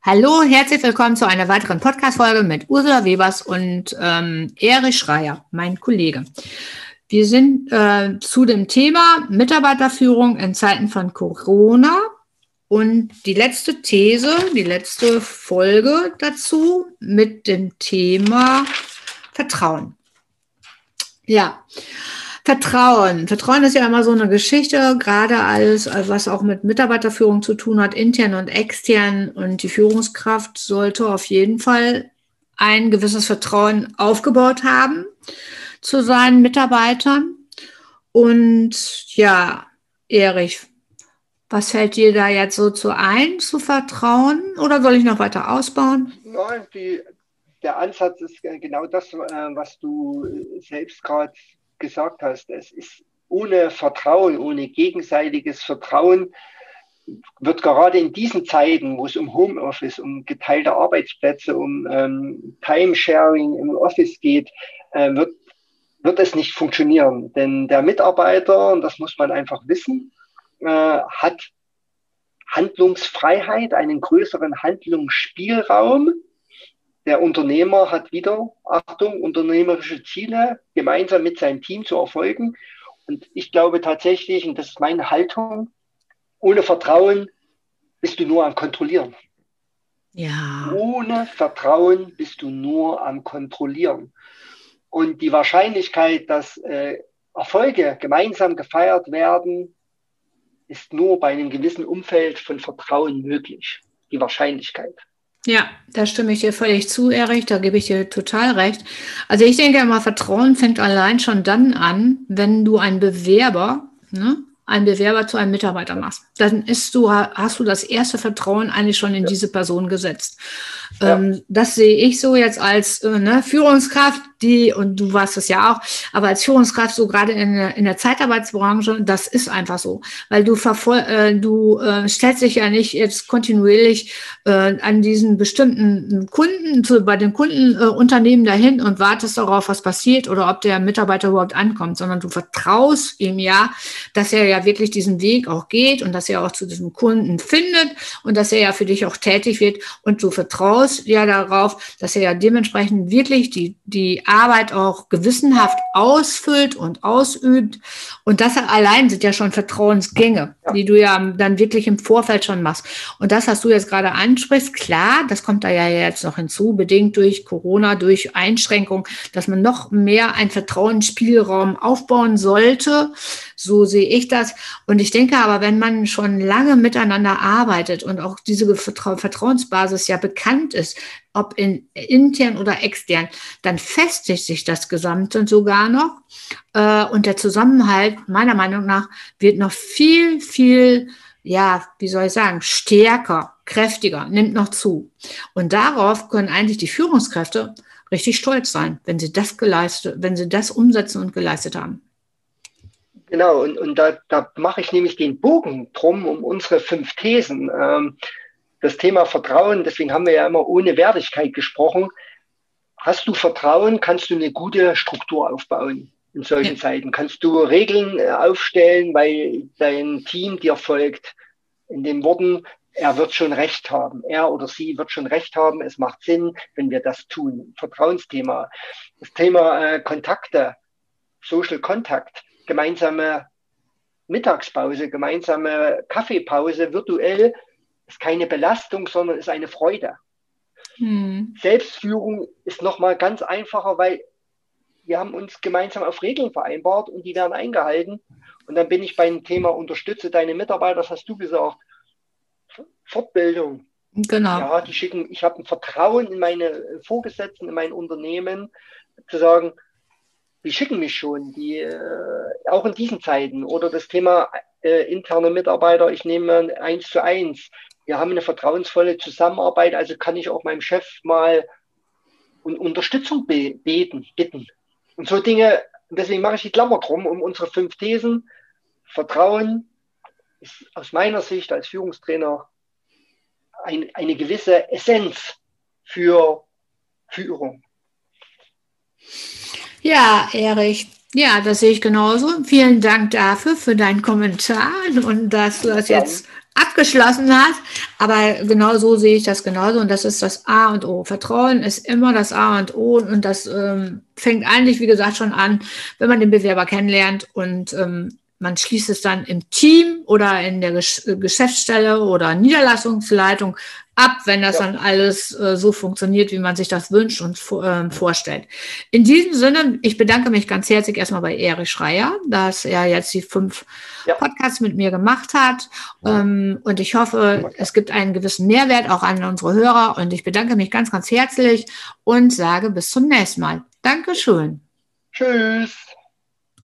Hallo, herzlich willkommen zu einer weiteren Podcast-Folge mit Ursula Webers und Erich Schreier, mein Kollege. Wir sind zu dem Thema Mitarbeiterführung in Zeiten von Corona und die letzte These, die letzte Folge dazu mit dem Thema Vertrauen. Ja, Vertrauen. Vertrauen ist ja immer so eine Geschichte, gerade alles, was auch mit Mitarbeiterführung zu tun hat, intern und extern. Und die Führungskraft sollte auf jeden Fall ein gewisses Vertrauen aufgebaut haben zu seinen Mitarbeitern. Und ja, Erich, was fällt dir da jetzt so zu ein, zu vertrauen? Oder soll ich noch weiter ausbauen? Nein, der Ansatz ist genau das, was du selbst gerade gesagt hast. Es ist ohne Vertrauen, ohne gegenseitiges Vertrauen wird gerade in diesen Zeiten, wo es um Homeoffice, um geteilte Arbeitsplätze, um Timesharing im Office geht, wird es nicht funktionieren. Denn der Mitarbeiter, und das muss man einfach wissen, hat Handlungsfreiheit, einen größeren Handlungsspielraum. Der Unternehmer hat wieder, Achtung, unternehmerische Ziele, gemeinsam mit seinem Team zu erfolgen. Und ich glaube tatsächlich, und das ist meine Haltung, ohne Vertrauen bist du nur am Kontrollieren. Ja. Ohne Vertrauen bist du nur am Kontrollieren. Und die Wahrscheinlichkeit, dass Erfolge gemeinsam gefeiert werden, ist nur bei einem gewissen Umfeld von Vertrauen möglich. Die Wahrscheinlichkeit. Ja, da stimme ich dir völlig zu, Erich, da gebe ich dir total recht. Also ich denke immer, Vertrauen fängt allein schon dann an, wenn du einen Bewerber zu einem Mitarbeiter machst. Dann hast du das erste Vertrauen eigentlich schon in diese Person gesetzt. Ja. Das sehe ich so jetzt als Führungskraft, und du warst es ja auch, aber als Führungskraft so gerade in der Zeitarbeitsbranche, das ist einfach so, weil du stellst dich ja nicht jetzt kontinuierlich an diesen bestimmten Kunden, bei den Kundenunternehmen dahin und wartest darauf, was passiert oder ob der Mitarbeiter überhaupt ankommt, sondern du vertraust ihm ja, dass er ja wirklich diesen Weg auch geht und dass er auch zu diesem Kunden findet und dass er ja für dich auch tätig wird und du vertraust ja darauf, dass er ja dementsprechend wirklich die Arbeit auch gewissenhaft ausfüllt und ausübt. Und das allein sind ja schon Vertrauensgänge, die du ja dann wirklich im Vorfeld schon machst. Und das, was du jetzt gerade ansprichst, klar, das kommt da ja jetzt noch hinzu, bedingt durch Corona, durch Einschränkungen, dass man noch mehr einen Vertrauensspielraum aufbauen sollte. So sehe ich das. Und ich denke aber, wenn man schon lange miteinander arbeitet und auch diese Vertrauensbasis ja bekannt ist, ob intern oder extern, dann festigt sich das Gesamte sogar noch. Und der Zusammenhalt, meiner Meinung nach, wird noch viel, viel, wie soll ich sagen, stärker, kräftiger, nimmt noch zu. Und darauf können eigentlich die Führungskräfte richtig stolz sein, wenn sie das umsetzen und geleistet haben. Genau, und da mache ich nämlich den Bogen drum um unsere 5 Thesen. Das Thema Vertrauen, deswegen haben wir ja immer ohne Wertigkeit gesprochen. Hast du Vertrauen, kannst du eine gute Struktur aufbauen in solchen Zeiten. Kannst du Regeln aufstellen, weil dein Team dir folgt. In den Worten, er wird schon recht haben. Er oder sie wird schon recht haben. Es macht Sinn, wenn wir das tun. Vertrauensthema. Das Thema Kontakte, Social Contact, gemeinsame Mittagspause, gemeinsame Kaffeepause virtuell ist keine Belastung, sondern ist eine Freude. Selbstführung ist nochmal ganz einfacher, weil wir haben uns gemeinsam auf Regeln vereinbart und die werden eingehalten. Und dann bin ich beim Thema unterstütze deine Mitarbeiter, das hast du gesagt. Fortbildung. Genau. Ja, ich habe ein Vertrauen in meine Vorgesetzten, in mein Unternehmen, zu sagen, die schicken mich schon, auch in diesen Zeiten. Oder das Thema interne Mitarbeiter, ich nehme 1:1. Wir haben eine vertrauensvolle Zusammenarbeit, also kann ich auch meinem Chef mal um Unterstützung bitten. Und so Dinge, deswegen mache ich die Klammer drum, um unsere 5 Thesen. Vertrauen ist aus meiner Sicht als Führungstrainer eine gewisse Essenz für Führung. Ja, Erich. Ja, das sehe ich genauso. Vielen Dank dafür, für deinen Kommentar und dass du das jetzt abgeschlossen hat. Aber genau so sehe ich das genauso. Und das ist das A und O. Vertrauen ist immer das A und O. Und das fängt eigentlich, wie gesagt, schon an, wenn man den Bewerber kennenlernt und man schließt es dann im Team oder in der Geschäftsstelle oder Niederlassungsleitung ab, wenn das dann alles so funktioniert, wie man sich das wünscht und vorstellt. In diesem Sinne, ich bedanke mich ganz herzlich erstmal bei Erich Schreier, dass er jetzt die 5 Podcasts mit mir gemacht hat. Und ich hoffe, es gibt einen gewissen Mehrwert auch an unsere Hörer. Und ich bedanke mich ganz, ganz herzlich und sage bis zum nächsten Mal. Dankeschön. Tschüss.